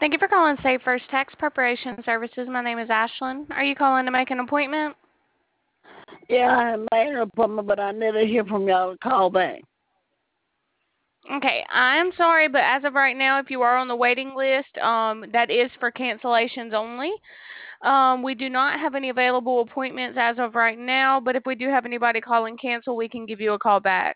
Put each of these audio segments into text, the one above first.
Thank you for calling Save First Tax Preparation Services. My name is Ashlyn. Are you calling to make an appointment? Yeah, I had made an appointment, but I never hear from y'all to call back. Okay, I'm sorry, but as of right now, if you are on the waiting list, that is for cancellations only. We do not have any available appointments as of right now, but if we do have anybody call and cancel, we can give you a call back.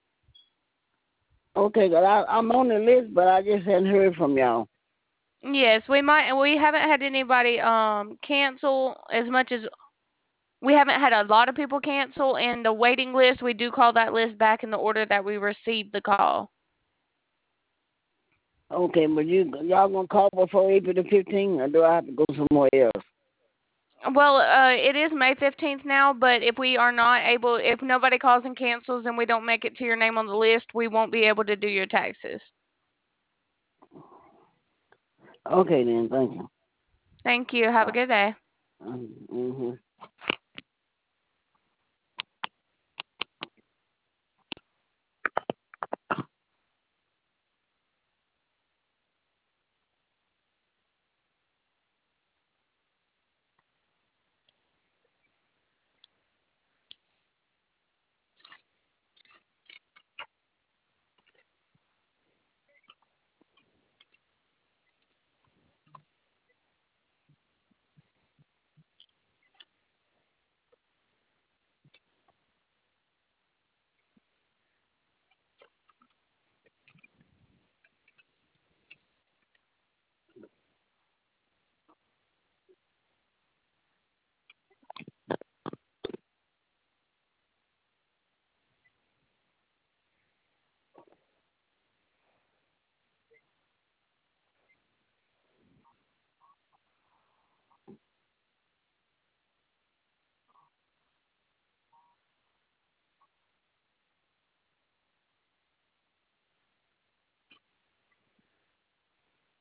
Okay, good. I'm on the list, but I just hadn't heard from y'all. Yes, we haven't had anybody cancel as much as we haven't had a lot of people cancel in the waiting list. We do call that list back in the order that we received the call. Okay, but y'all gonna call before April the 15th, or do I have to go somewhere else? Well, it is May 15th now, but if we are not able, if nobody calls and cancels and we don't make it to your name on the list, we won't be able to do your taxes. Okay then, thank you. Thank you. Have a good day. Mm-hmm.